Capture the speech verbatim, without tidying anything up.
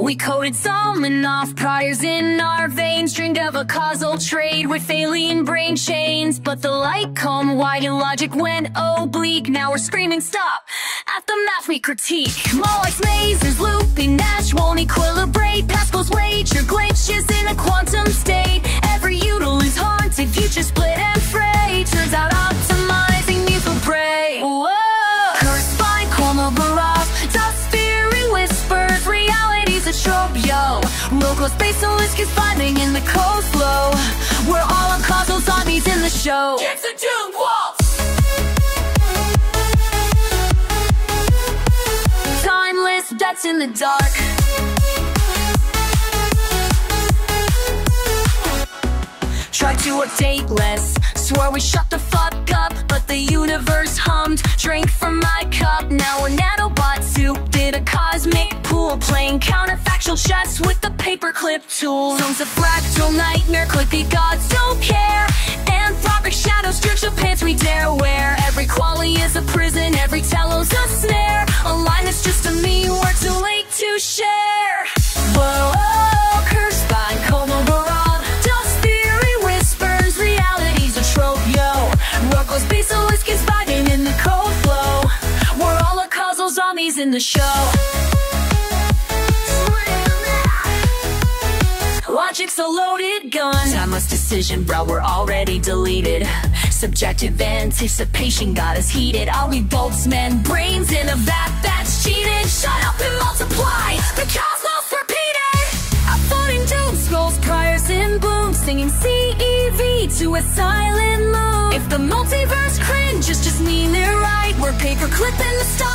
We coded summon off priors in our veins, dreamed of a causal trade with alien brain chains. But the light come wide and logic went oblique. Now we're screaming stop at the math we critique. Moloch's mazes looping, Nash won't equilibrate. Pascal's wager glitches in a quantum state. Every util is haunted, future split and fray. Turns out optimizing me for prey. Whoa! Cursed by Kolmogorov, dust theory whispers, reality's a trope, yo. Local spacialist is vibing in the cold flow. We're all on causal zombies in the show. It's the Doom Waltz! Timeless bets in the dark. Tried to update less, swore we shut the fuck up, but the universe hummed, drank from my cup. Now a nanobot soup did a cosmic pool, playing counterfactual chess with the paperclip tool. Songs of fractal nightmare, clippy gods don't care. Anthropic shadows, strips of pants we dare wear. Every quality is a prison, every telo's a snare. A line that's just a me, we're too late to share. Whoa, oh, cursed by Kolmogorov, dust theory whispers, reality's a trope, yo. Rocco's basilisk is vibing in the cold flow. We're all a causal zombies in the show. Logic's a loaded gun. Timeless decision, bro, we're already deleted. Subjective anticipation got us heated. Are we boltzmen, brains in a vat that's cheated? Shut up and multiply, the cosmos repeated. I'm floating doom scrolls, priors in bloom, singing C E V to a silent moon. If the multiverse cringe is just mean they're right, we're paper clipping the stars.